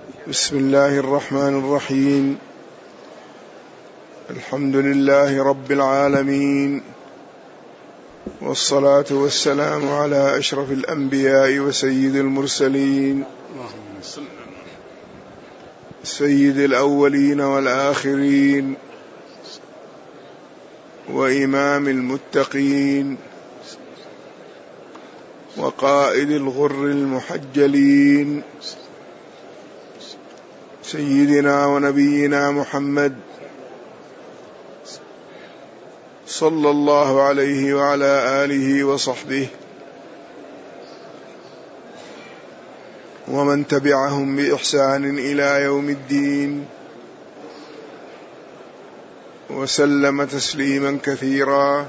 بسم الله الرحمن الرحيم. الحمد لله رب العالمين، والصلاة والسلام على أشرف الأنبياء وسيد المرسلين، سيد الأولين والآخرين، وإمام المتقين، وقائد الغر المحجلين، سيدنا ونبينا محمد صلى الله عليه وعلى آله وصحبه ومن تبعهم بإحسان إلى يوم الدين، وسلم تسليما كثيرا.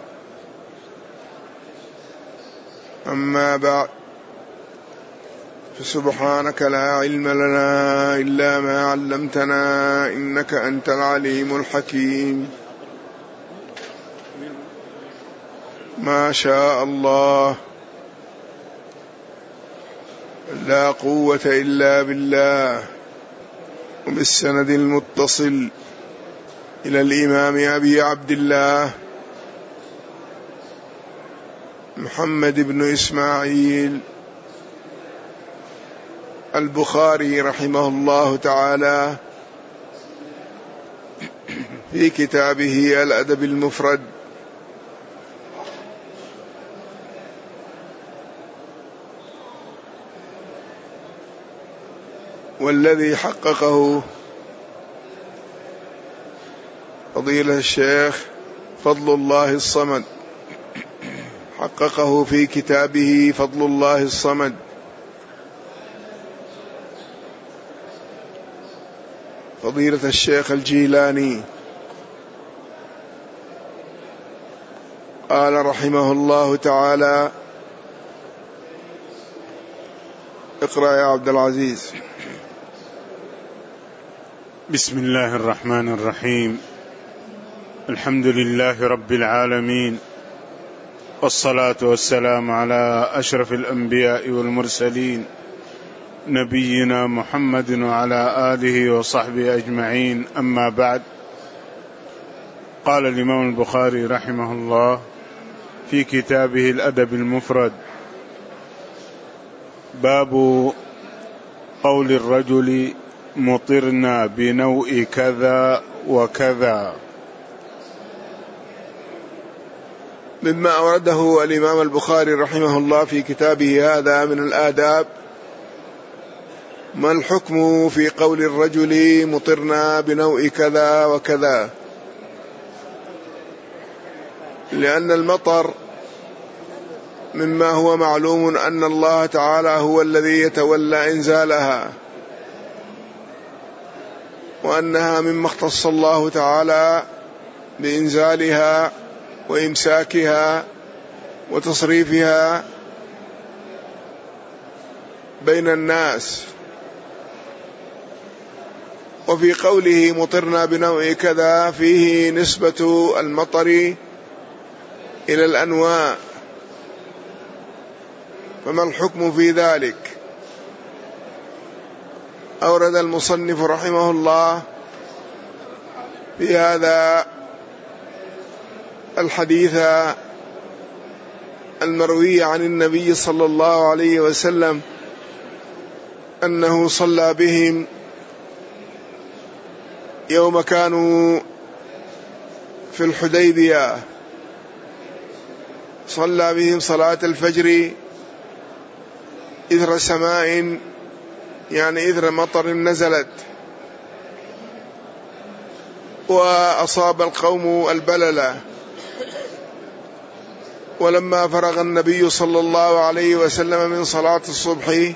أما بعد، فسبحانك لا علم لنا إلا ما علمتنا إنك أنت العليم الحكيم. ما شاء الله، لا قوة إلا بالله. وبالسند المتصل إلى الإمام أبي عبد الله محمد بن إسماعيل البخاري رحمه الله تعالى في كتابه الأدب المفرد، والذي حققه فضيلة الشيخ فضل الله الصمد، حققه في كتابه فضل الله الصمد، فضيلة الشيخ الجيلاني. قال رحمه الله تعالى: اقرأ يا عبد العزيز. بسم الله الرحمن الرحيم. الحمد لله رب العالمين، والصلاة والسلام على أشرف الأنبياء والمرسلين، نبينا محمد وعلى آله وصحبه أجمعين. أما بعد، قال الإمام البخاري رحمه الله في كتابه الأدب المفرد: باب قول الرجل مطرنا بنوء كذا وكذا. مما أورده الإمام البخاري رحمه الله في كتابه هذا من الآداب: ما الحكم في قول الرجل مطرنا بنوء كذا وكذا؟ لأن المطر مما هو معلوم أن الله تعالى هو الذي يتولى إنزالها، وأنها مما اختص الله تعالى بإنزالها وإمساكها وتصريفها بين الناس. وفي قوله مطرنا بنوء كذا فيه نسبة المطر إلى الأنواع، فما الحكم في ذلك؟ أورد المصنف رحمه الله في هذا الحديث المروي عن النبي صلى الله عليه وسلم أنه صلى بهم يوم كانوا في الحديبية، صلى بهم صلاة الفجر إثر سماء، يعني إثر مطر نزلت، وأصاب القوم البللة. ولما فرغ النبي صلى الله عليه وسلم من صلاة الصبح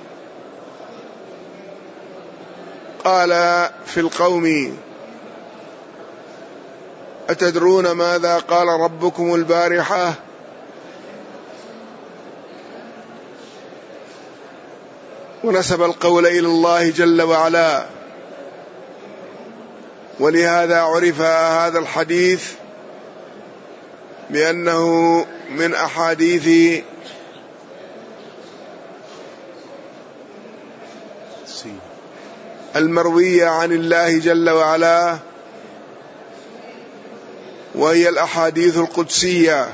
قال في القوم: أتدرون ماذا قال ربكم البارحة؟ ونسب القول إلى الله جل وعلا، ولهذا عرف هذا الحديث بأنه من أحاديث المروية عن الله جل وعلا، وهي الأحاديث القدسية،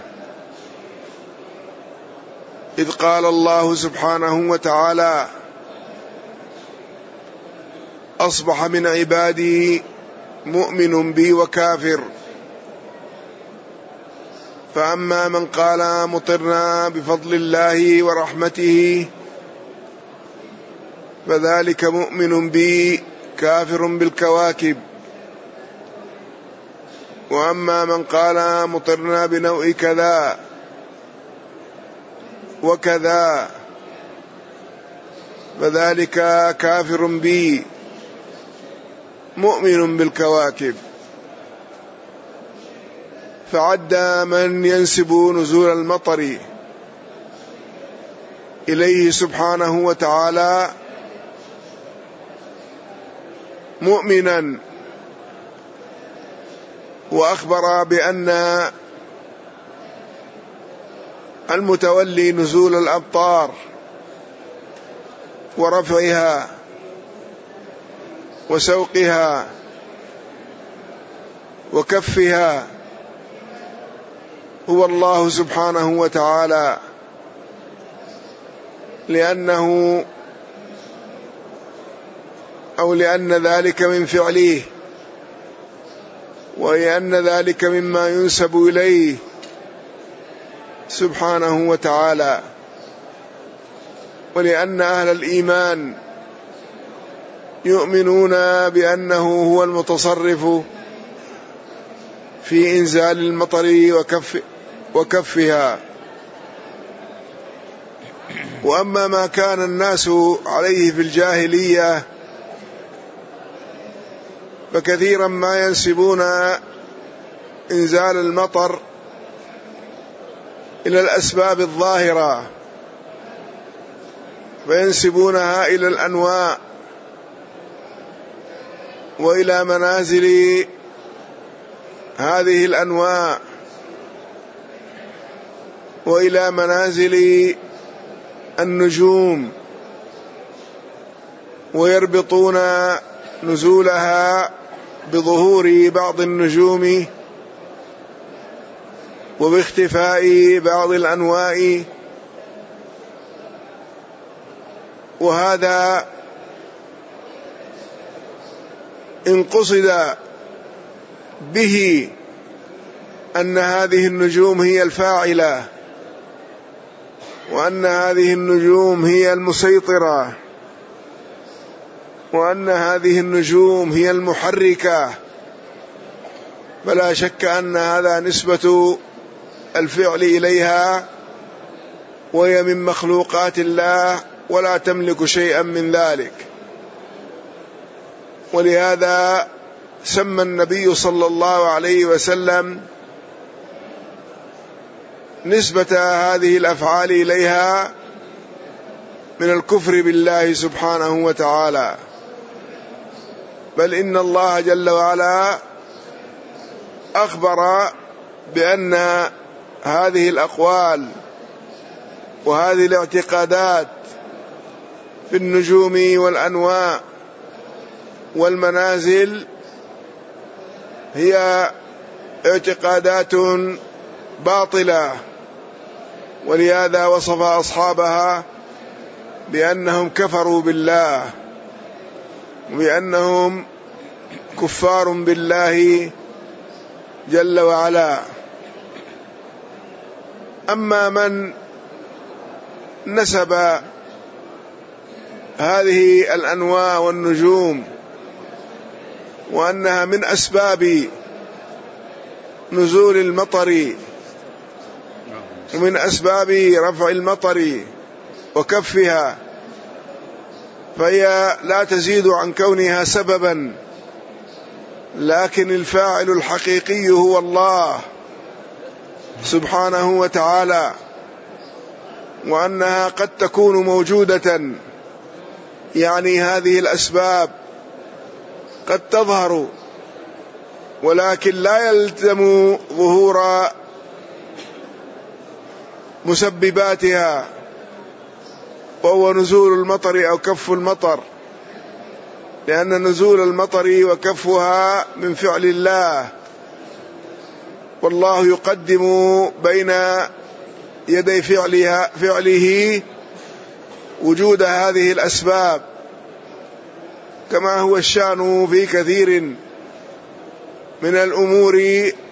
إذ قال الله سبحانه وتعالى: أصبح من عبادي مؤمن بي وكافر، فأما من قال مطرنا بفضل الله ورحمته فذلك مؤمن بي كافر بالكواكب، وأما من قال مطرنا بنوء كذا وكذا فذلك كافر بي مؤمن بالكواكب. فعد من ينسب نزول المطر إليه سبحانه وتعالى مؤمنا، وأخبر بأن المتولي نزول الأمطار ورفعها وسوقها وكفها هو الله سبحانه وتعالى، لأن ذلك من فعله، ولأن ذلك مما ينسب إليه سبحانه وتعالى، ولأن أهل الإيمان يؤمنون بأنه هو المتصرف في إنزال المطر وكفها. وأما ما كان الناس عليه في الجاهلية فكثيرا ما ينسبون إنزال المطر إلى الأسباب الظاهرة، فينسبونها إلى الأنواع وإلى منازل هذه الأنواع وإلى منازل النجوم، ويربطون نزولها بظهور بعض النجوم وباختفاء بعض الأنواع، وهذا إن قصد به أن هذه النجوم هي الفاعلة، وأن هذه النجوم هي المسيطرة، وأن هذه النجوم هي المحركة، فلا شك أن هذا نسبة الفعل إليها، وهي من مخلوقات الله ولا تملك شيئا من ذلك. ولهذا سمى النبي صلى الله عليه وسلم نسبة هذه الأفعال إليها من الكفر بالله سبحانه وتعالى، بل إن الله جل وعلا أخبر بأن هذه الأقوال وهذه الاعتقادات في النجوم والأنواع والمنازل هي اعتقادات باطلة، ولهذا وصف أصحابها بأنهم كفروا بالله وبأنهم كفار بالله جل وعلا. أما من نسب هذه الأنواع والنجوم وأنها من أسباب نزول المطر ومن أسباب رفع المطر وكفها، فهي لا تزيد عن كونها سببا، لكن الفاعل الحقيقي هو الله سبحانه وتعالى، وأنها قد تكون موجودة، يعني هذه الأسباب قد تظهر، ولكن لا يلزم ظهور مسبباتها وهو نزول المطر أو كف المطر، لأن نزول المطر وكفها من فعل الله، والله يقدم بين يدي فعله وجود هذه الأسباب، كما هو الشأن في كثير من الأمور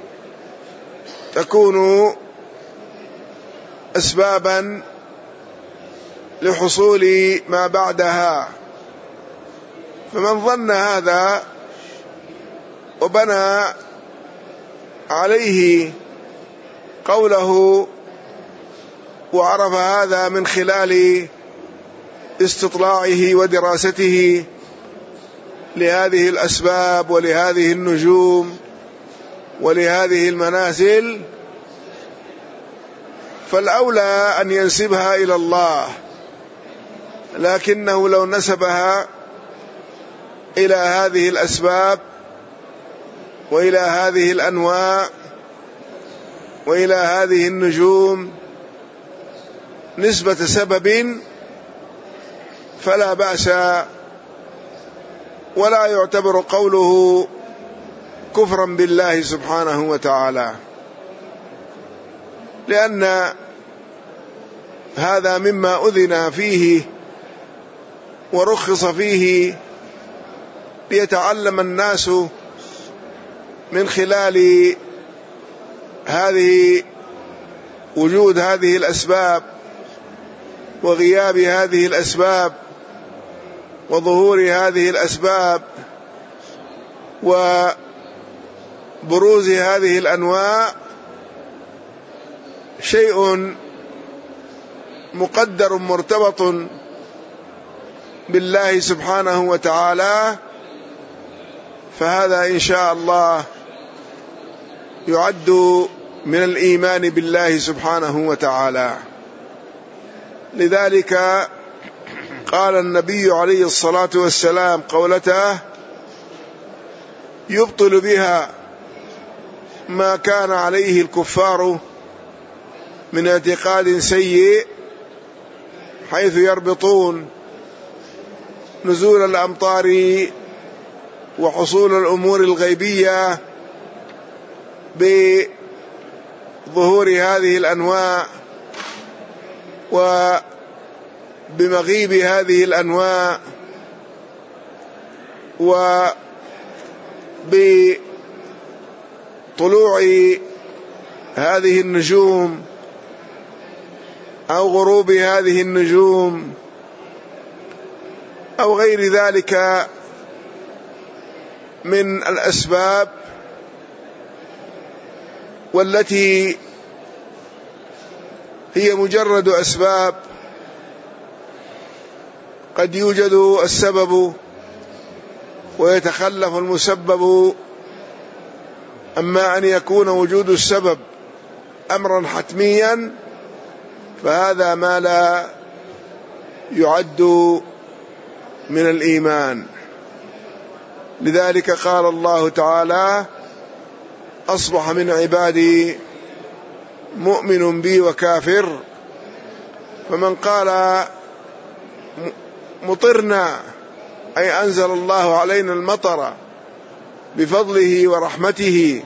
تكون أسبابا لحصول ما بعدها. فمن ظن هذا وبنى عليه قوله وعرف هذا من خلال استطلاعه ودراسته لهذه الأسباب ولهذه النجوم ولهذه المنازل، فالأولى أن ينسبها إلى الله، لكنه لو نسبها إلى هذه الأسباب وإلى هذه الأنواع وإلى هذه النجوم نسبة سبب فلا بأس، ولا يعتبر قوله كفرا بالله سبحانه وتعالى، لأن هذا مما أذن فيه ورخص فيه ليتعلم الناس من خلال وجود هذه الأسباب وغياب هذه الأسباب وظهور هذه الأسباب وبروز هذه الأنواع شيء مقدر مرتبط بالله سبحانه وتعالى، فهذا إن شاء الله يعد من الإيمان بالله سبحانه وتعالى. لذلك قال النبي عليه الصلاة والسلام قولته يبطل بها ما كان عليه الكفار من اعتقاد سيء، حيث يربطون نزول الأمطار وحصول الأمور الغيبية بظهور هذه الأنواع وبمغيب هذه الأنواع وبطلوع هذه النجوم أو غروب هذه النجوم أو غير ذلك من الأسباب، والتي هي مجرد أسباب، قد يوجد السبب ويتخلف المسبب. أما أن يكون وجود السبب أمرا حتميا فهذا ما لا يعد من الإيمان. لذلك قال الله تعالى أصبح من عبادي مؤمن بي وكافر. فمن قال مطرنا أي أنزل الله علينا المطر بفضله ورحمته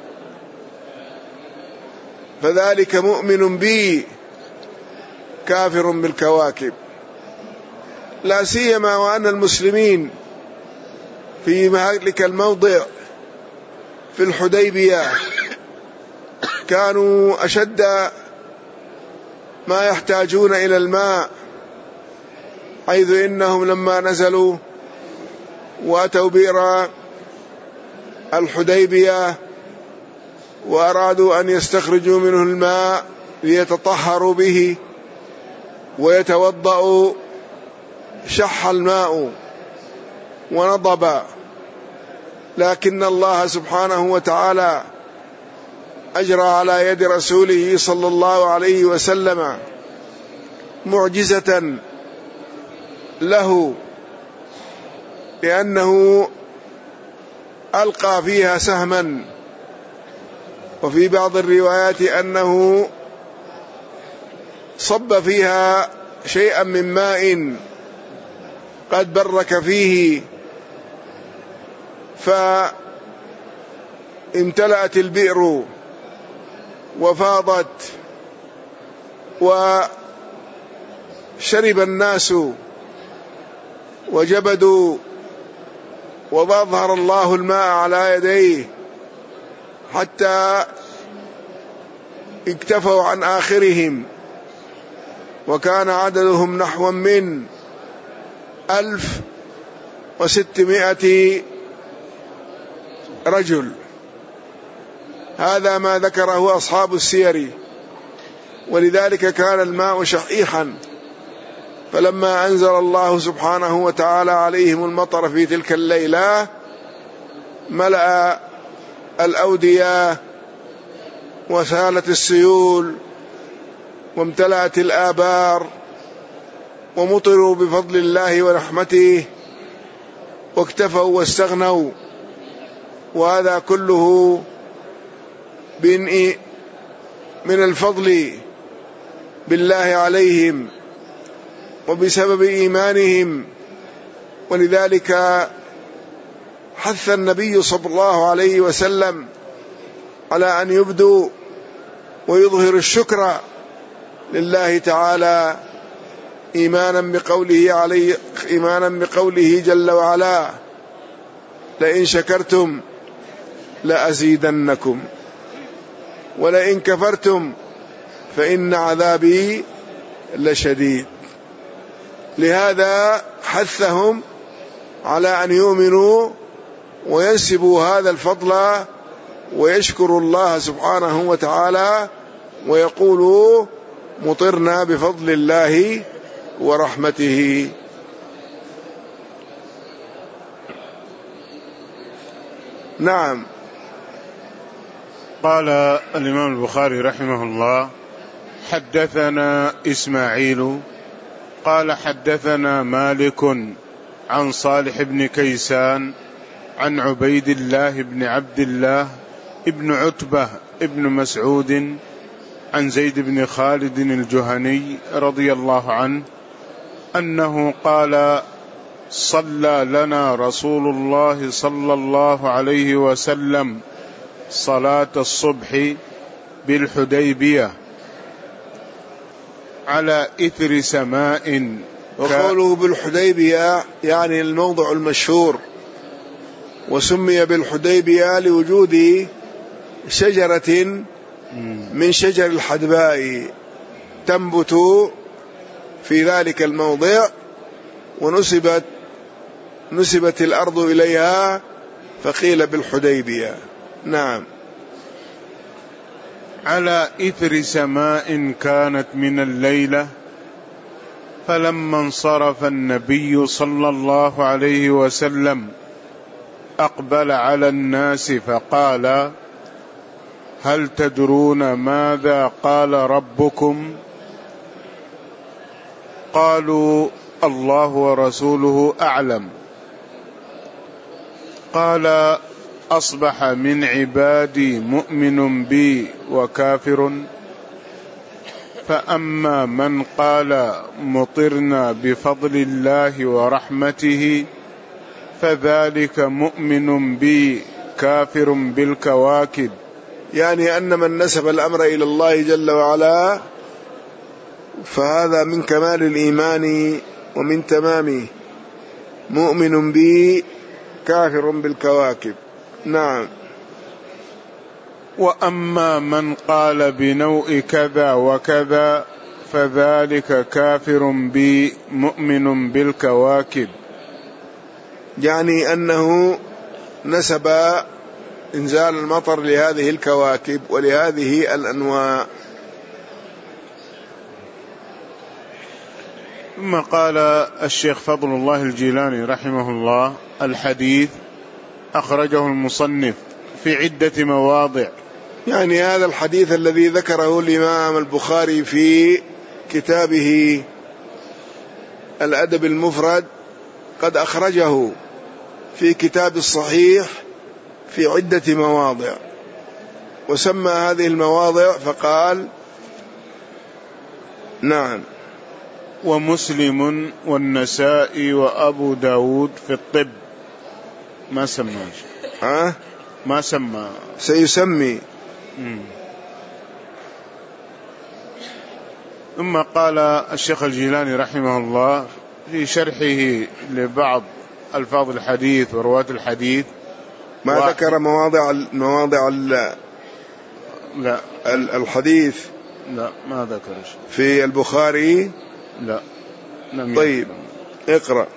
فذلك مؤمن بي كافر بالكواكب، لا سيما وأن المسلمين في ذلك الموضع في الحديبية كانوا أشد ما يحتاجون إلى الماء، حيث إنهم لما نزلوا وأتوا بئر الحديبية وأرادوا أن يستخرجوا منه الماء ليتطهروا به ويتوضأوا، شح الماء ونضب، لكن الله سبحانه وتعالى أجرى على يد رسوله صلى الله عليه وسلم معجزة له، لأنه ألقى فيها سهما، وفي بعض الروايات أنه صب فيها شيئا من ماء قد برك فيه فامتلأت البئر وفاضت وشرب الناس وجبدوا، وأظهر الله الماء على يديه حتى اكتفوا عن آخرهم، وكان عددهم نحو من 1600 رجل. هذا ما ذكره أصحاب السير، ولذلك كان الماء شحيحا. فلما أنزل الله سبحانه وتعالى عليهم المطر في تلك الليلة ملأ الأودية وسالت السيول وامتلأت الآبار، ومطروا بفضل الله ورحمته واكتفوا واستغنوا. وهذا كله من الفضل بالله عليهم وبسبب إيمانهم. ولذلك حث النبي صلى الله عليه وسلم على أن يبدوا ويظهر الشكر لله تعالى إيمانا بقوله جل وعلا: لئن شكرتم لأزيدنكم ولئن كفرتم فإن عذابي لشديد. لهذا حثهم على أن يؤمنوا وينسبوا هذا الفضل ويشكروا الله سبحانه وتعالى ويقولوا: مطرنا بفضل الله ورحمته. نعم. قال الإمام البخاري رحمه الله: حدثنا إسماعيل قال حدثنا مالك عن صالح بن كيسان عن عبيد الله بن عبد الله ابن عتبة ابن مسعود عن زيد بن خالد الجهني رضي الله عنه أنه قال: صلى لنا رسول الله صلى الله عليه وسلم صلاة الصبح بالحديبية على إثر سماء. وقوله بالحديبية يعني الموضع المشهور، وسمي بالحديبية لوجود شجرة من شجر الحدباء تنبت في ذلك الموضع، ونسبت الأرض إليها فقيل بالحديبية. نعم. على إثر سماء كانت من الليلة، فلما انصرف النبي صلى الله عليه وسلم أقبل على الناس فقال: هل تدرون ماذا قال ربكم؟ قالوا: الله ورسوله أعلم. قال: أصبح من عبادي مؤمن بي وكافر، فأما من قال مطرنا بفضل الله ورحمته فذلك مؤمن بي كافر بالكواكب. يعني أن من نسب الأمر إلى الله جل وعلا فهذا من كمال الإيمان ومن تمامه، مؤمن بي كافر بالكواكب. نعم. وأما من قال بنوء كذا وكذا فذلك كافر بي مؤمن بالكواكب. يعني أنه نسب إنزال المطر لهذه الكواكب ولهذه الأنواع. ثم قال الشيخ فضل الله الجيلاني رحمه الله: الحديث أخرجه المصنف في عدة مواضع. يعني هذا الحديث الذي ذكره الإمام البخاري في كتابه الأدب المفرد قد أخرجه في كتاب الصحيح في عدة مواضع، وسمى هذه المواضع فقال: نعم. ومسلم والنسائي وأبو داود في الطب، ما سماه. ما سمى، سيسمي. ثم قال الشيخ الجيلاني رحمه الله في شرحه لبعض ألفاظ الحديث ورواة الحديث، ما ذكر مواضع لا الحديث، لا ما ذكر في البخاري، لا. طيب اقرأ.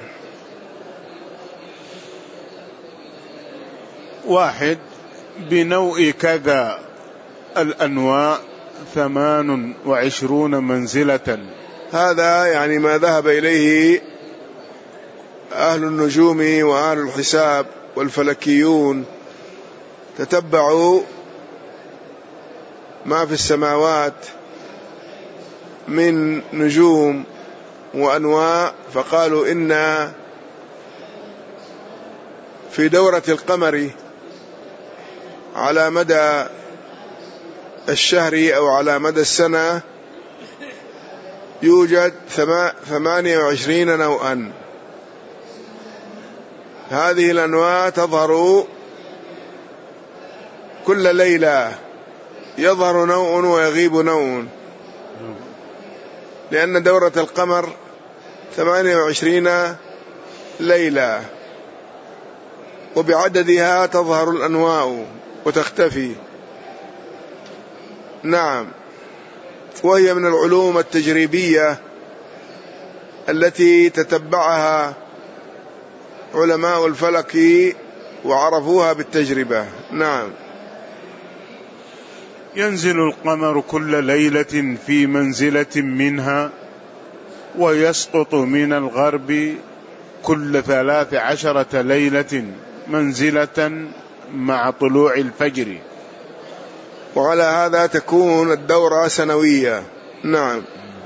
1 بنوء كذا الأنواع 28 منزلة. هذا يعني ما ذهب إليه أهل النجوم وأهل الحساب والفلكيون، تتبعوا ما في السماوات من نجوم وأنواع، فقالوا إن في دورة القمر على مدى الشهر أو على مدى السنة يوجد 28 نوعا. هذه الأنواع تظهر كل ليلة، يظهر نوع ويغيب نوع، لأن دورة القمر 28 ليلة، وبعددها تظهر الأنواع وتختفي. نعم، وهي من العلوم التجريبية التي تتبعها علماء الفلك وعرفوها بالتجربة. نعم. ينزل القمر كل ليلة في منزلة منها، ويسقط من الغرب كل 13 ليلة منزلة مع طلوع الفجر. وعلى هذا تكون الدورة سنوية. نعم.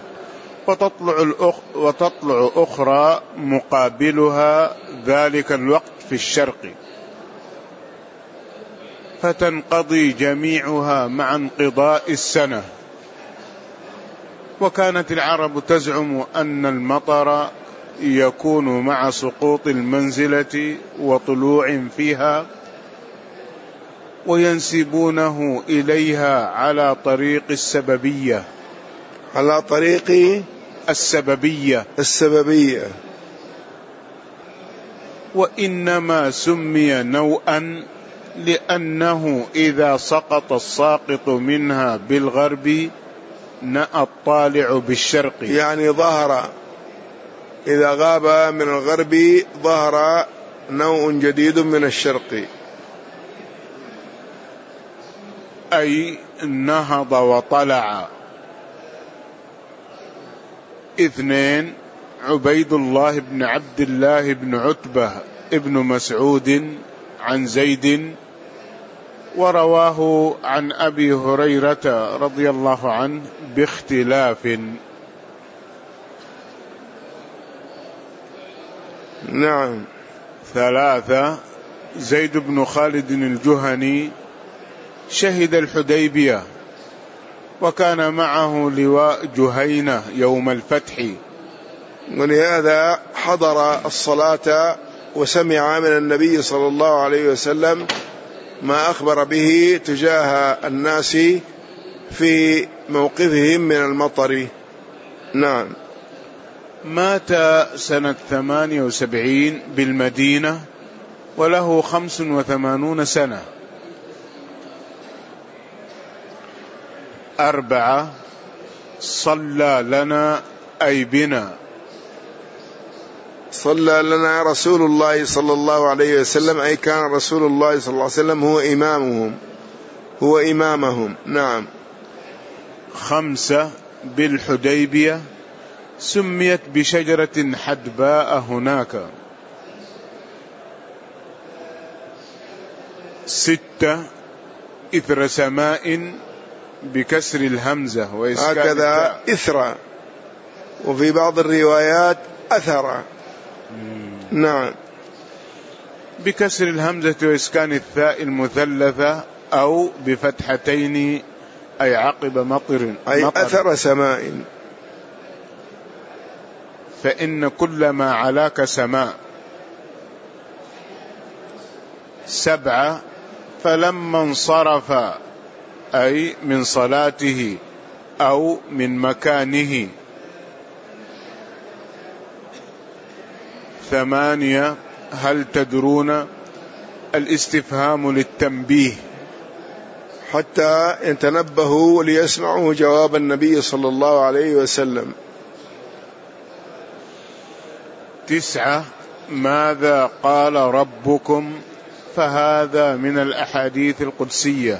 وتطلع أخرى مقابلها ذلك الوقت في الشرق، فتنقضي جميعها مع انقضاء السنة. وكانت العرب تزعم أن المطر يكون مع سقوط المنزلة وطلوع فيها، وينسبونه إليها على طريق السببية. على طريق السببية. وإنما سمي نوءا لأنه إذا سقط الساقط منها بالغرب نأى الطالع بالشرق، يعني ظهر، إذا غاب من الغرب ظهر نوع جديد من الشرق، أي نهض وطلع. 2 عبيد الله بن عبد الله بن عتبة ابن مسعود عن زيد، ورواه عن أبي هريرة رضي الله عنه باختلاف. نعم. 3 زيد بن خالد الجهني شهد الحديبية، وكان معه لواء جهينة يوم الفتح، ولهذا حضر الصلاة وسمع من النبي صلى الله عليه وسلم ما أخبر به تجاه الناس في موقفهم من المطر. نعم. مات سنة 78 بالمدينة وله 85 سنة. 4 صلى لنا أي بنا. صلى لنا رسول الله صلى الله عليه وسلم، أي كان رسول الله صلى الله عليه وسلم هو إمامهم. نعم. 5 بالحديبية، سميت بشجرة حدباء هناك. 6 إثر سماء بكسر الهمزة وإسكان هكذا إثر، وفي بعض الروايات أثر. نعم. بكسر الهمزة وإسكان الثاء المثلثة أو بفتحتين، أي عقب مطر، أي أثر سماء. فإن كل ما علاك سماء. 7 فلما انصرف أي من صلاته أو من مكانه. 8 هل تدرون الاستفهام للتنبيه حتى يتنبهوا وليسمعوا جواب النبي صلى الله عليه وسلم. 9 ماذا قال ربكم فهذا من الأحاديث القدسية،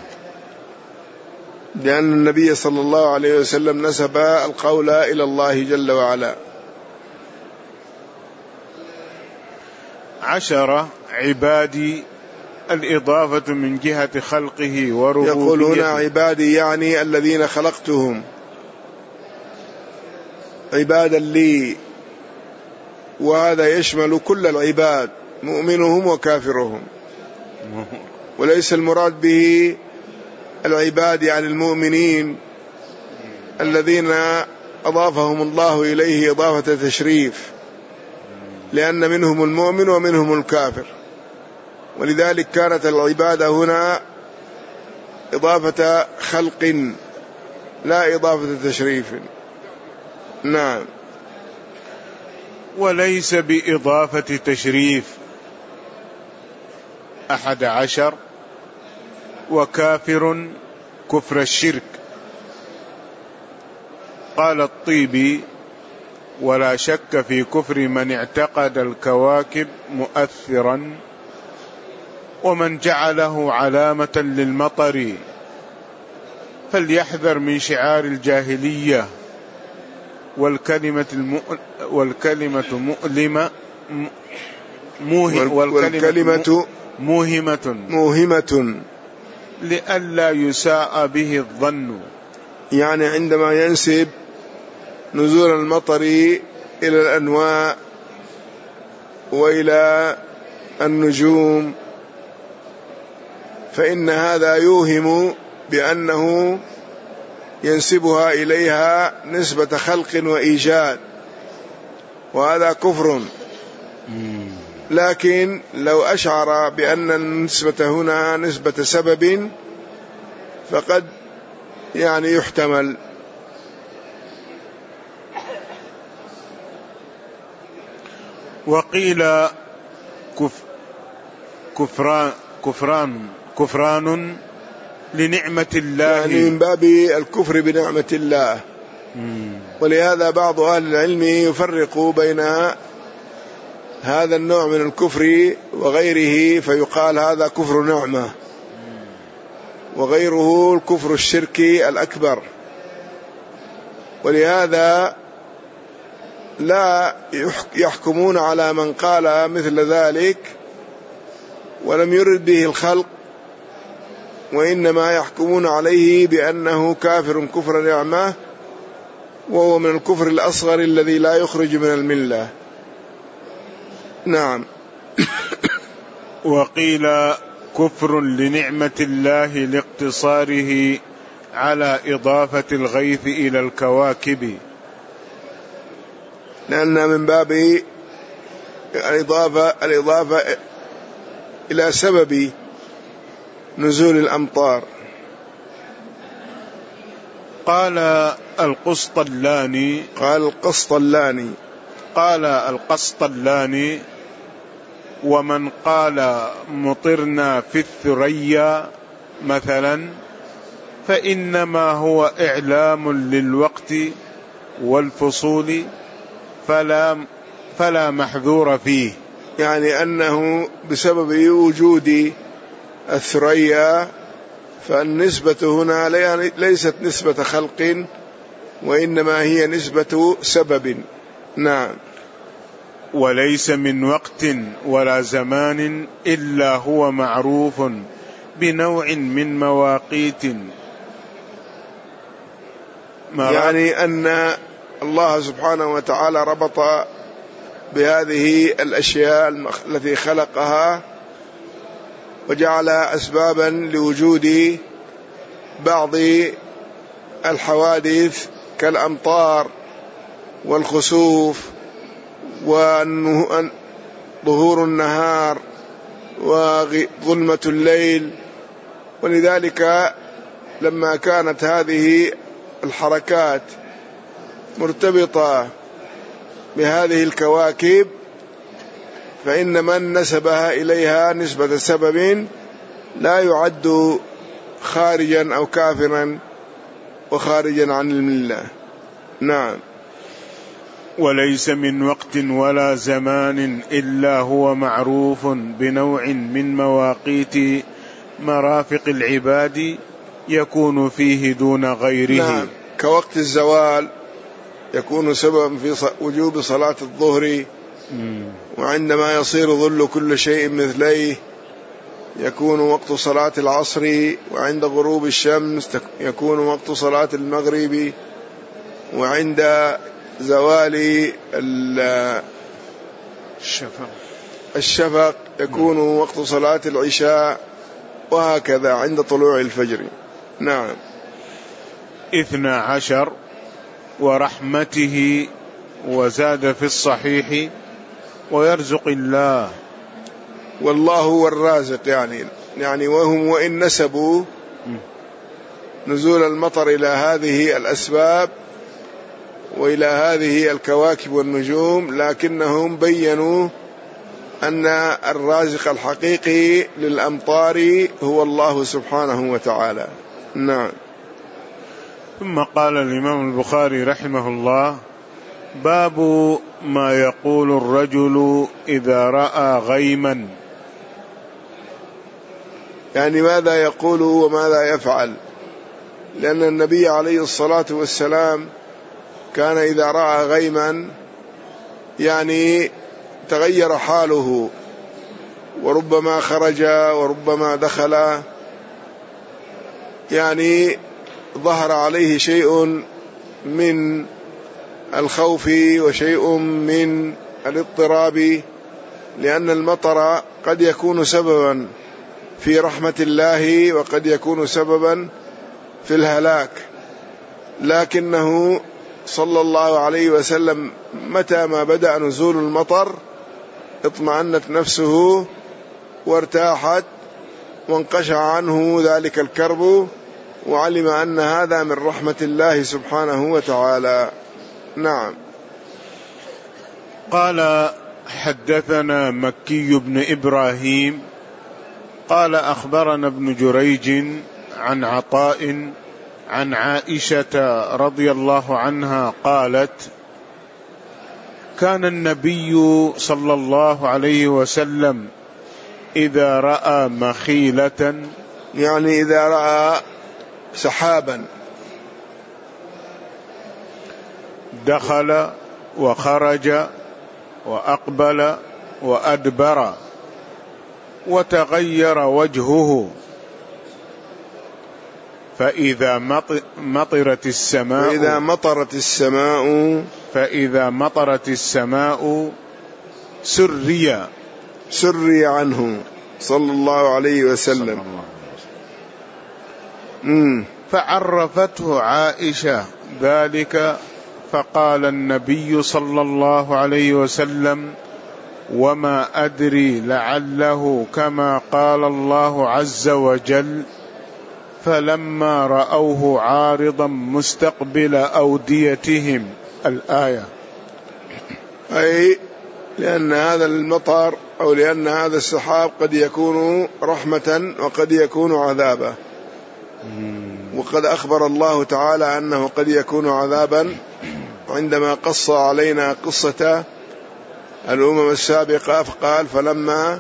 لأن النبي صلى الله عليه وسلم نسب القول إلى الله جل وعلا. 10 عبادي الإضافة من جهة خلقه وربوبيته. يقولون عبادي يعني الذين خلقتهم عبادا لي، وهذا يشمل كل العباد مؤمنهم وكافرهم، وليس المراد به العباد يعني المؤمنين الذين أضافهم الله إليه إضافة تشريف، لأن منهم المؤمن ومنهم الكافر، ولذلك كانت العبادة هنا إضافة خلق لا إضافة تشريف. نعم. وليس بإضافة تشريف. 11 وكافر كفر الشرك. قال الطيبي ولا شك في كفر من اعتقد الكواكب مؤثرا ومن جعله علامة للمطر، فليحذر من شعار الجاهلية والكلمة مؤلمة والكلمة موهمة لئلا يساء به الظن. يعني عندما ينسب نزول المطر إلى الأنواع وإلى النجوم فإن هذا يوهم بأنه ينسبها إليها نسبة خلق وإيجاد، وهذا كفر. لكن لو أشعر بأن النسبة هنا نسبة سبب فقد يعني يحتمل. وقيل كفران لنعمة الله، يعني من باب الكفر بنعمة الله. ولهذا بعض أهل العلم يفرق بين هذا النوع من الكفر وغيره، فيقال هذا كفر نعمة، وغيره الكفر الشركي الأكبر. ولهذا لا يحكمون على من قال مثل ذلك ولم يرد به الخلق، وإنما يحكمون عليه بأنه كافر كفر نعمة، وهو من الكفر الأصغر الذي لا يخرج من الملة. نعم. وقيل كفر لنعمة الله لاقتصاره على إضافة الغيث إلى الكواكب، لأن من باب الإضافة إلى سبب نزول الأمطار. قال القسطلاني قال القسطلاني ومن قال مطرنا في الثريا مثلا فإنما هو إعلام للوقت والفصول فلا محذور فيه، يعني أنه بسبب وجود الثريا فالنسبة هنا ليست نسبة خلق، وإنما هي نسبة سبب. نعم. وليس من وقت ولا زمان إلا هو معروف بنوع من مواقيت، يعني أن الله سبحانه وتعالى ربط بهذه الأشياء التي خلقها وجعل أسبابا لوجود بعض الحوادث كالأمطار والخسوف وظهور النهار وظلمة الليل. ولذلك لما كانت هذه الحركات مرتبطة بهذه الكواكب فإن من نسبها إليها نسبة سبب لا يعد خارجا أو كافرا وخارجا عن الملة. نعم. وليس من وقت ولا زمان إلا هو معروف بنوع من مواقيت مرافق العباد يكون فيه دون غيره. نعم. كوقت الزوال يكون سببا في وجوب صلاة الظهر، وعندما يصير ظل كل شيء مثليه يكون وقت صلاة العصر، وعند غروب الشمس يكون وقت صلاة المغرب، وعند زوال الشفق يكون وقت صلاة العشاء، وهكذا عند طلوع الفجر. نعم. 12 ورحمته، وزاد في الصحيح ويرزق الله. والله هو الرازق، يعني وهم وإن نسبوا نزول المطر إلى هذه الأسباب وإلى هذه الكواكب والنجوم، لكنهم بيّنوا أن الرازق الحقيقي للأمطار هو الله سبحانه وتعالى. نعم. ثم قال الإمام البخاري رحمه الله: باب ما يقول الرجل إذا رأى غيما. يعني ماذا يقول وماذا يفعل، لأن النبي عليه الصلاة والسلام كان إذا رأى غيما يعني تغير حاله، وربما خرج وربما دخل، يعني ظهر عليه شيء من الخوف وشيء من الاضطراب، لأن المطر قد يكون سببا في رحمة الله وقد يكون سببا في الهلاك، لكنه صلى الله عليه وسلم متى ما بدأ نزول المطر اطمأنت نفسه وارتاحت وانقشع عنه ذلك الكرب، وعلم أن هذا من رحمة الله سبحانه وتعالى. نعم. قال: حدثنا مكي بن إبراهيم قال أخبرنا ابن جريج عن عطاء عن عائشة رضي الله عنها قالت: كان النبي صلى الله عليه وسلم إذا رأى مخيلة، يعني إذا رأى سحابا، دخل وخرج وأقبل وأدبر وتغير وجهه، فإذا مطرت السماء سري عنه صلى الله عليه وسلم. فعرفته عائشة ذلك، فقال النبي صلى الله عليه وسلم: وما أدري لعله كما قال الله عز وجل: فلما رأوه عارضا مستقبل أوديتهم، الآية. أي لأن هذا المطر أو لأن هذا السحاب قد يكون رحمة وقد يكون عذابا، وقد أخبر الله تعالى أنه قد يكون عذابا عندما قص علينا قصة الأمم السابقة، فقال: فلما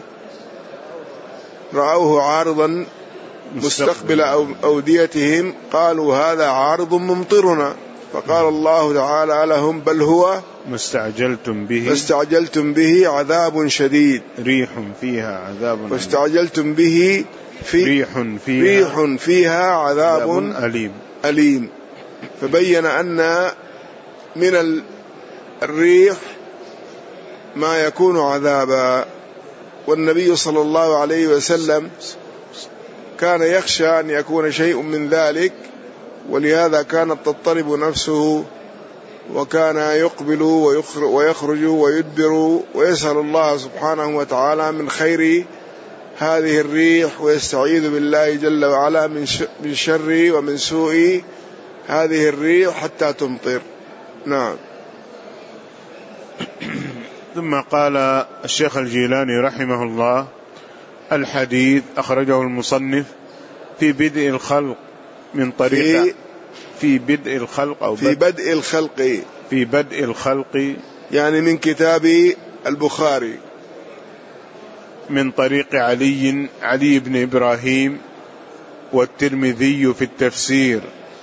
رأوه عارضا مستقبل أوديتهم قالوا هذا عارض ممطرنا، فقال الله تعالى لهم: بل هو ما استعجلتم به عذاب شديد، ريح فيها عذاب أليم، واستعجلتم به ريح فيها عذاب أليم. فبين أن من الريح ما يكون عذابا، والنبي صلى الله عليه وسلم كان يخشى أن يكون شيء من ذلك، ولهذا كانت تضطرب نفسه، وكان يقبل ويخرج ويدبر ويسأل الله سبحانه وتعالى من خير هذه الريح ويستعيذ بالله جل وعلا من شر ومن سوء هذه الريح حتى تمطر. نعم. ثم قال الشيخ الجيلاني رحمه الله: الحديث أخرجه المصنف في بدء الخلق من طريق في بدء الخلق أو في بدء الخلق في بدء الخلق يعني من كتاب البخاري من طريق علي بن إبراهيم، والترمذي في التفسير،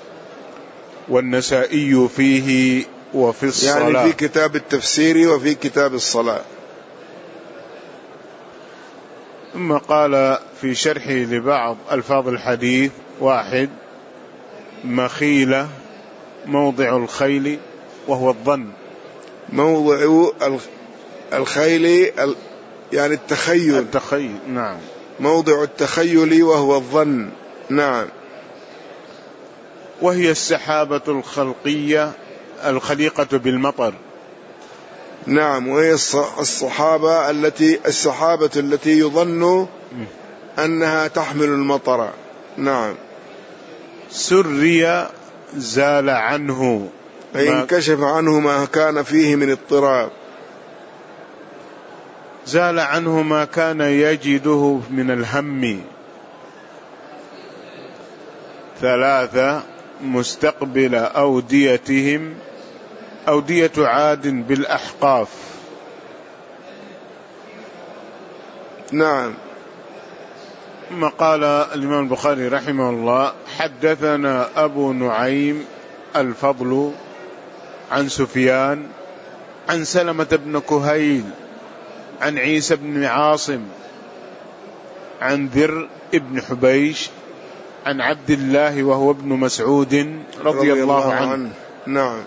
والنسائي فيه وفي الصلاة، يعني في كتاب التفسير وفي كتاب الصلاة. ثم قال في شرحه لبعض ألفاظ الحديث: 1. مخيلة موضع الخيل وهو الظن. موضع الخيل يعني التخيل. نعم. موضع التخيل وهو الظن. نعم. وهي السحابة الخليقة بالمطر. نعم. وهي السحابة التي يظن أنها تحمل المطر. نعم. سري زال عنه، أي انكشف عنه ما كان فيه من اضطراب. زال عنه ما كان يجده من الهم. 3. مستقبل أوديتهم، أودية عاد بالأحقاف. نعم. ثم قال الإمام البخاري رحمه الله: حدثنا أبو نعيم الفضل عن سفيان عن سلمة بن كهيل عن عيسى بن عاصم عن ذر ابن حبيش عن عبد الله وهو ابن مسعود رضي الله عنه. نعم.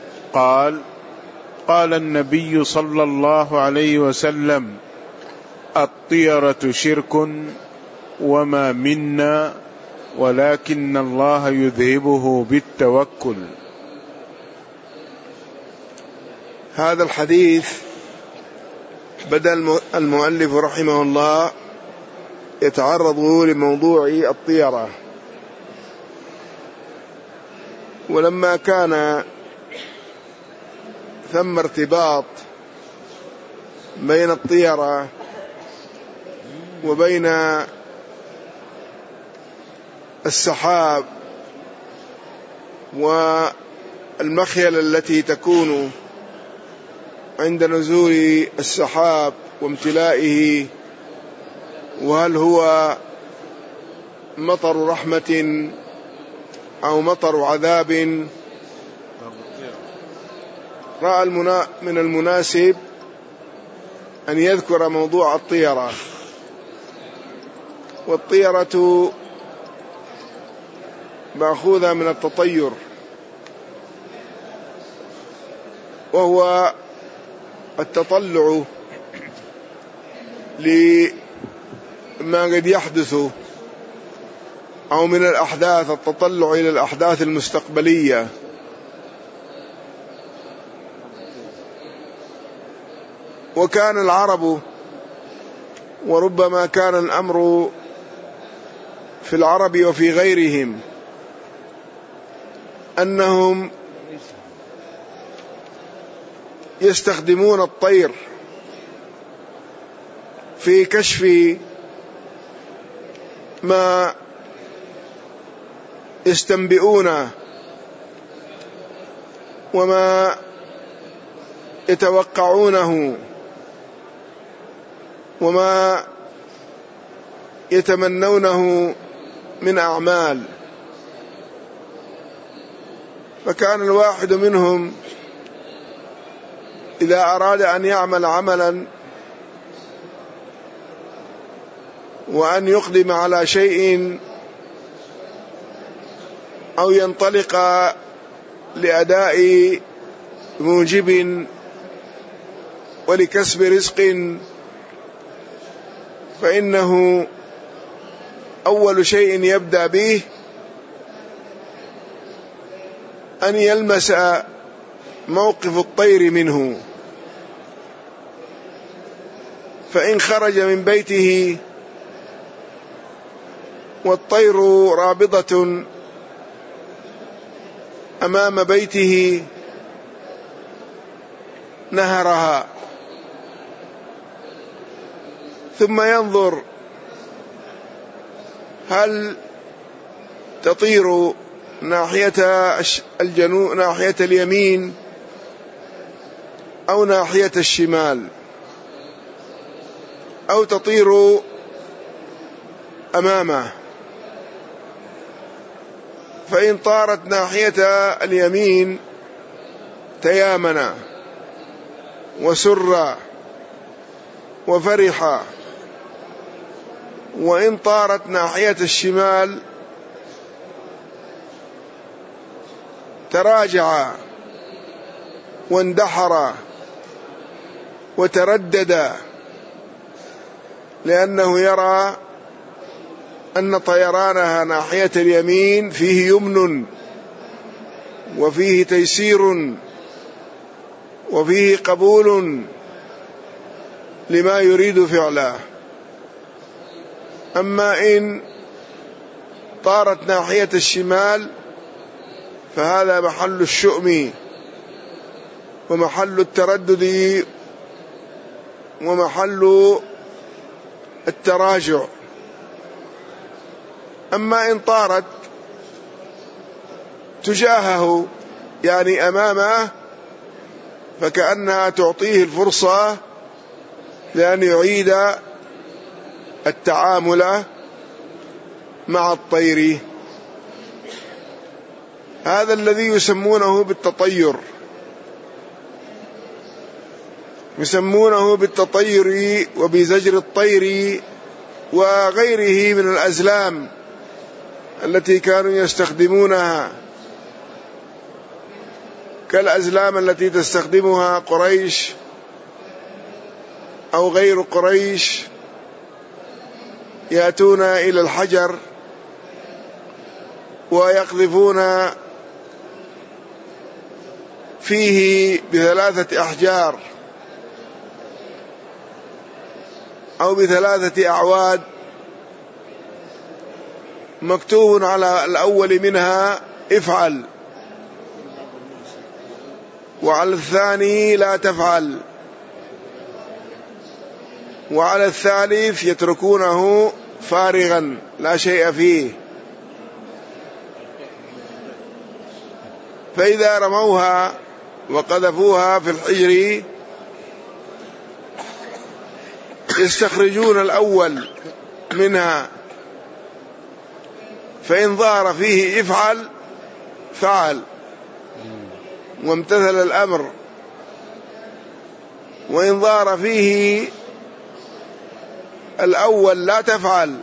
قال النبي صلى الله عليه وسلم: الطيرة شرك وما منا ولكن الله يذهبه بالتوكل. هذا الحديث بدأ المؤلف رحمه الله يتعرض لموضوع الطيرة، ولما كان ثم ارتباط بين الطيرة وبين السحاب والمخيل التي تكون عند نزول السحاب وامتلائه، وهل هو مطر رحمة أو مطر عذاب، رأى من المناسب أن يذكر موضوع الطيرة. والطيرة مأخوذة من التطير، وهو التطلع لما قد يحدث أو من الأحداث، التطلع إلى الأحداث المستقبلية. وكان العرب، وربما كان الأمر في العرب وفي غيرهم، أنهم يستخدمون الطير في كشف ما يستنبئونه وما يتوقعونه وما يتمنونه من أعمال. فكان الواحد منهم إذا أراد أن يعمل عملا وأن يقدم على شيء أو ينطلق لأداء موجب ولكسب رزق، فإنه أول شيء يبدأ به أن يلمس موقف الطير منه. فإن خرج من بيته والطير رابضة أمام بيته نهرها، ثم ينظر هل تطير ناحية الجنوب، ناحية اليمين، أو ناحية الشمال، أو تطير أمامه. فإن طارت ناحية اليمين تيامن وسر وفرح، وإن طارت ناحية الشمال تراجع واندحر وتردد، لأنه يرى أن طيرانها ناحية اليمين فيه يمن وفيه تيسير وفيه قبول لما يريد فعله. أما إن طارت ناحية الشمال فهذا محل الشؤم ومحل التردد ومحل التراجع. أما إن طارت تجاهه يعني أمامه فكأنها تعطيه الفرصة لأن يعيد التعامل مع الطير. هذا الذي يسمونه بالتطير، يسمونه بالتطير وبزجر الطير وغيره من الأزلام التي كانوا يستخدمونها، كالأزلام التي تستخدمها قريش أو غير قريش، يأتون إلى الحجر ويقذفون فيه ب3 أحجار أو ب3 أعواد، مكتوب على الأول منها افعل، وعلى الثاني لا تفعل، وعلى الثالث يتركونه فارغا لا شيء فيه. فإذا رموها وقذفوها في الحجر يستخرجون الأول منها، فإن ظهر فيه افعل فعل وامتثل الأمر، وإن ظهر فيه الأول لا تفعل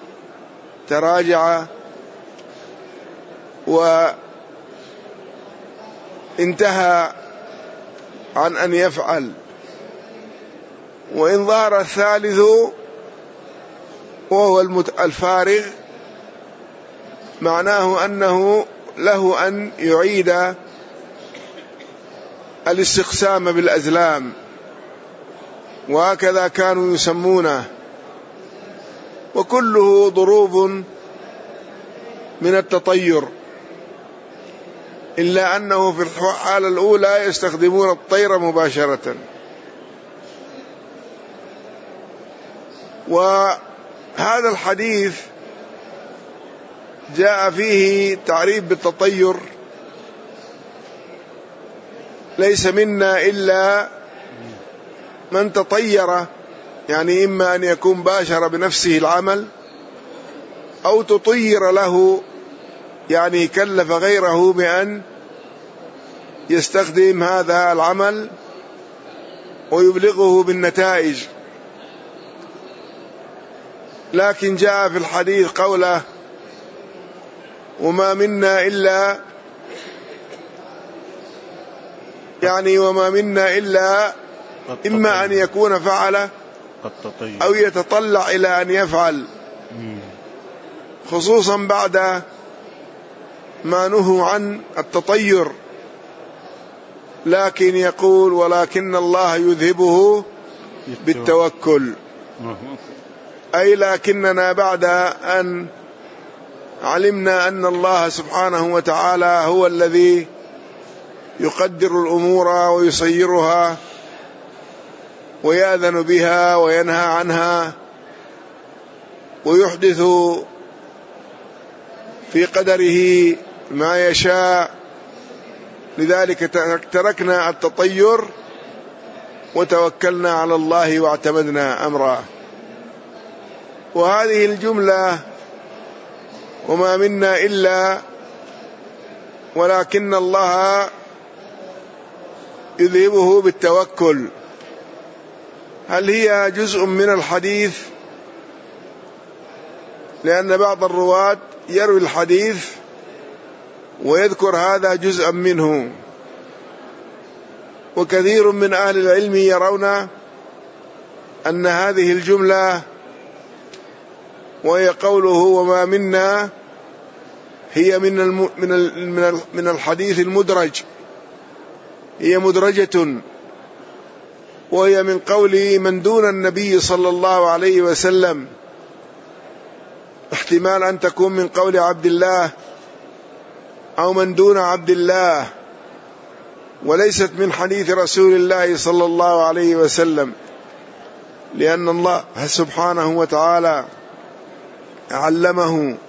تراجع وانتهى عن أن يفعل، وإن ظهر الثالث وهو الفارغ معناه أنه له أن يعيد الاستقسام بالأزلام، وهكذا كانوا يسمونه. وكله ضروب من التطير، إلا أنه في الحالة الأولى يستخدمون الطير مباشرة. وهذا الحديث جاء فيه تعريف بالتطير: ليس منا إلا من تطير، يعني إما أن يكون باشر بنفسه العمل أو تطير له، يعني كلف غيره بأن يستخدم هذا العمل ويبلغه بالنتائج. لكن جاء في الحديث قوله: وما منا إلا، يعني وما منا إلا إما أن يكون فعل أو يتطلع إلى أن يفعل، خصوصا بعد ما نهوا عن التطير. لكن يقول: ولكن الله يذهبه بالتوكل، أي لكننا بعد أن علمنا أن الله سبحانه وتعالى هو الذي يقدر الأمور ويسيرها ويأذن بها وينهى عنها ويحدث في قدره ما يشاء. لذلك تركنا التطير وتوكلنا على الله واعتمدنا أمره. وهذه الجملة وما منا إلا ولكن الله يذهبه بالتوكل، هل هي جزء من الحديث؟ لأن بعض الرواة يروي الحديث ويذكر هذا جزءا منه، وكثير من أهل العلم يرون أن هذه الجملة وهي قوله وما منا هي من الحديث المدرج، هي مدرجة، وهي من قول من دون النبي صلى الله عليه وسلم، احتمال أن تكون من قول عبد الله أو من دون عبد الله، وليست من حديث رسول الله صلى الله عليه وسلم، لأن الله سبحانه وتعالى علمه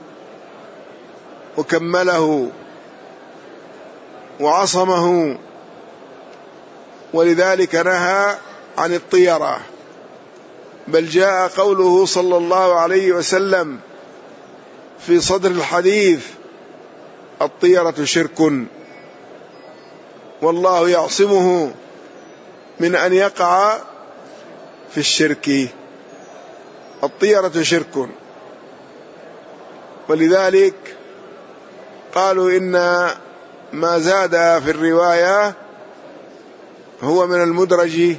وكمله وعصمه، ولذلك نهى عن الطيرة، بل جاء قوله صلى الله عليه وسلم في صدر الحديث الطيرة شرك والله يعصمه من أن يقع في الشرك، الطيرة شرك. ولذلك قالوا إن ما زاد في الرواية هو من المدرج،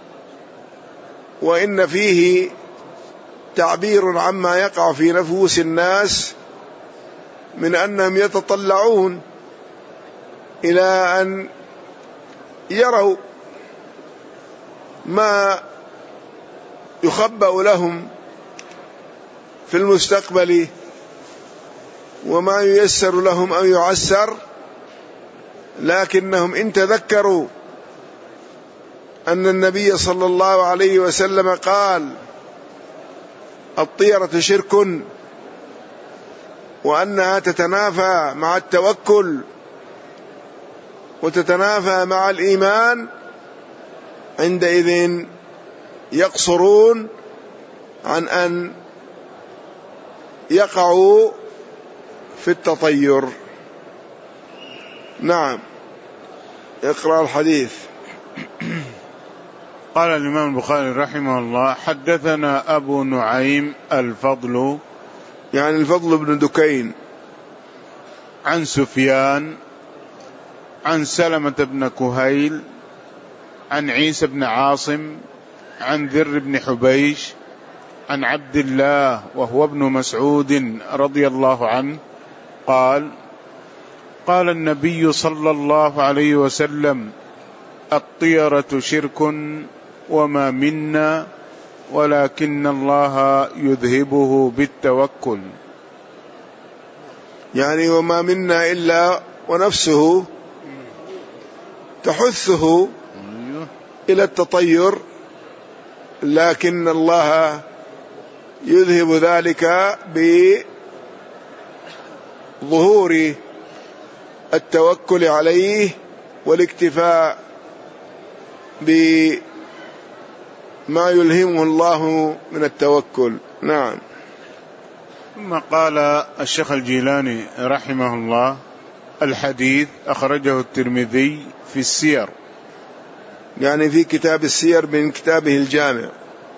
وإن فيه تعبير عما يقع في نفوس الناس من أنهم يتطلعون إلى أن يروا ما يخبأ لهم في المستقبل وما ييسر لهم أو يعسر، لكنهم إن تذكروا أن النبي صلى الله عليه وسلم قال الطيرة شرك وأنها تتنافى مع التوكل وتتنافى مع الإيمان، عندئذ يقصرون عن أن يقعوا في التطير. نعم، اقرأ الحديث. قال الإمام البخاري رحمه الله: حدثنا أبو نعيم الفضل، يعني الفضل بن دكين، عن سفيان عن سلمة بن كهيل عن عيسى بن عاصم عن ذر بن حبيش عن عبد الله وهو ابن مسعود رضي الله عنه قال: قال النبي صلى الله عليه وسلم: الطيرة شرك وما منا ولكن الله يذهبه بالتوكل. يعني وما منا إلا ونفسه تحثه إلى التطير، لكن الله يذهب ذلك بظهور التوكل عليه والاكتفاء بما يلهمه الله من التوكل. نعم. ثم قال الشيخ الجيلاني رحمه الله: الحديث أخرجه الترمذي في السير، يعني في كتاب السير من كتابه الجامع،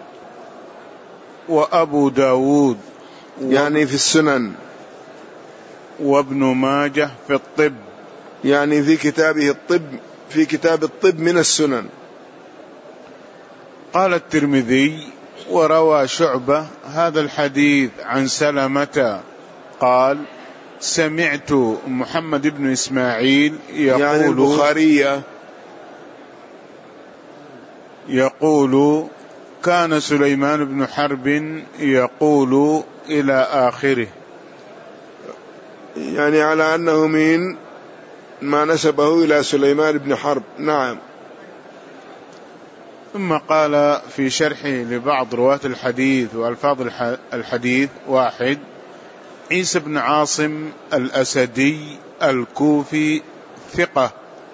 وأبو داود يعني في السنن، وابن ماجه في الطب، يعني في كتابه الطب، في كتاب الطب من السنن. قال الترمذي: وروى شعبة هذا الحديث عن سلمة قال: سمعت محمد بن إسماعيل يعني البخاري يقول: كان سليمان بن حرب يقول إلى آخره. يعني على أنه من ما نسبه إلى سليمان بن حرب. نعم. ثم قال في شرحه لبعض رواة الحديث وألفاظ الحديث: 1. عيسى بن عاصم الأسدي الكوفي ثقة.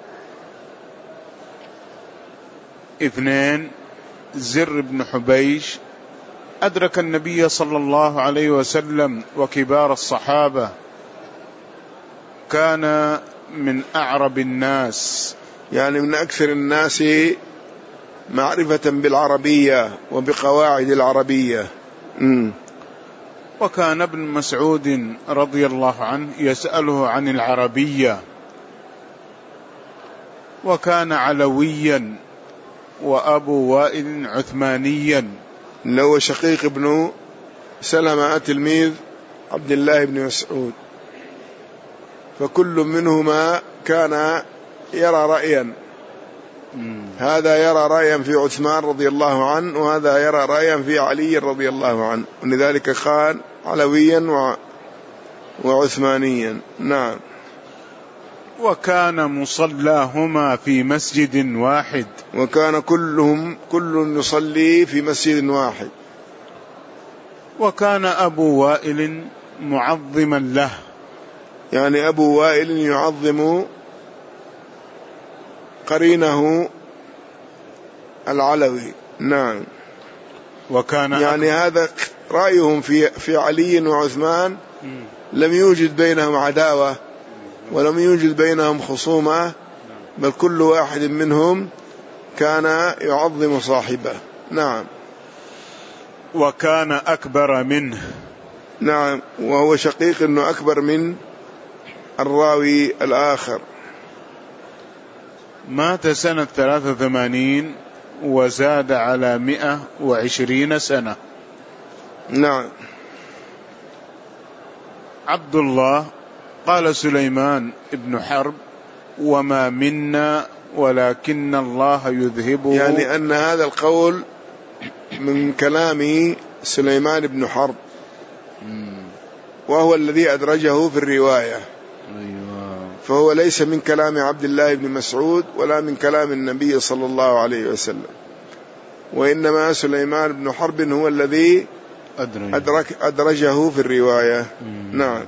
2. زر بن حبيش أدرك النبي صلى الله عليه وسلم وكبار الصحابة، كان من أعرب الناس، يعني من أكثر الناس معرفة بالعربية وبقواعد العربية. وكان ابن مسعود رضي الله عنه يسأله عن العربية. وكان علويا، وأبو وائل عثمانيا، لو شقيق بن سلمة تلميذ عبد الله بن مسعود، فكل منهما كان يرى رأيا، هذا يرى رأيا في عثمان رضي الله عنه، وهذا يرى رأيا في علي رضي الله عنه، ولذلك كان علويا وعثمانيا. نعم. وكان مصلاهما في مسجد واحد، وكان كل يصلي في مسجد واحد. وكان أبو وائل معظما له، يعني أبو وائل يعظم قرينه العلوي. نعم. وكان يعني هذا رأيهم في علي وعثمان، لم يوجد بينهم عداوة ولم يوجد بينهم خصومة، بل كل واحد منهم كان يعظم صاحبه. نعم. وكان أكبر منه. نعم. وهو شقيق أنه أكبر من الراوي الآخر. مات سنة 83 وزاد على 120 سنة. نعم. عبد الله قال سليمان ابن حرب: وما منا ولكن الله يذهبه. يعني أن هذا القول من كلام سليمان بن حرب، وهو الذي أدرجه في الرواية. فهو ليس من كلام عبد الله بن مسعود ولا من كلام النبي صلى الله عليه وسلم، وإنما سليمان بن حرب هو الذي أدرجه في الرواية. نعم.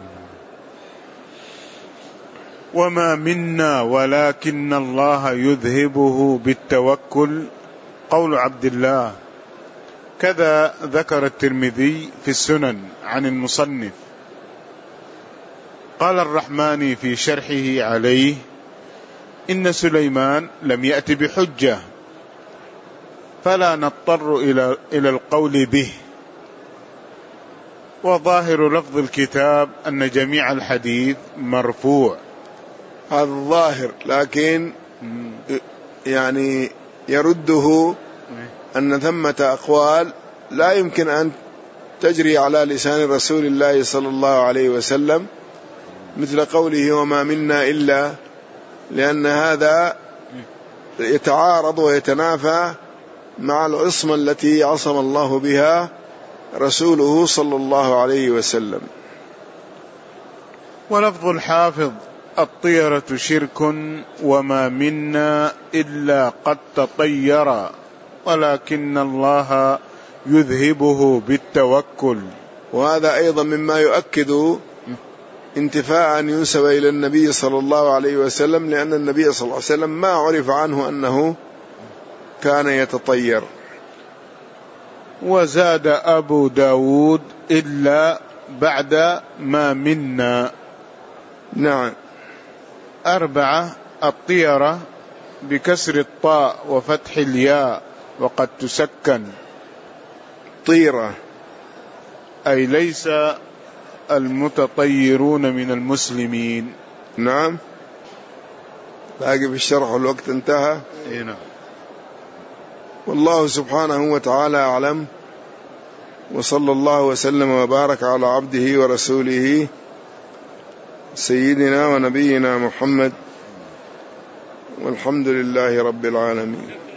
وما منا ولكن الله يذهبه بالتوكل، قول عبد الله. كذا ذكر الترمذي في السنن عن المصنف. قال الرحماني في شرحه عليه: إن سليمان لم يأت بحجة، فلا نضطر إلى القول به. وظاهر لفظ الكتاب أن جميع الحديث مرفوع. هذا الظاهر، لكن يعني يرده أن ثمة أقوال لا يمكن أن تجري على لسان رسول الله صلى الله عليه وسلم، مثل قوله: وما منا إلا، لأن هذا يتعارض ويتنافى مع العصمة التي عصم الله بها رسوله صلى الله عليه وسلم. ولفظ الحافظ: الطيرة شرك وما منا إلا قد تطير ولكن الله يذهبه بالتوكل. وهذا أيضا مما يؤكد انتفاء أن ينسب إلى النبي صلى الله عليه وسلم، لأن النبي صلى الله عليه وسلم ما عرف عنه أنه كان يتطير. وزاد أبو داود: إلا بعد ما منا. نعم. 4. الطيرة بكسر الطاء وفتح الياء، وقد تسكن. طيرة أي ليس المتطيرون من المسلمين. نعم. باقي في الشرح والوقت انتهى. نعم. والله سبحانه وتعالى أعلم، وصلى الله وسلم وبارك على عبده ورسوله سيدنا ونبينا محمد، والحمد لله رب العالمين.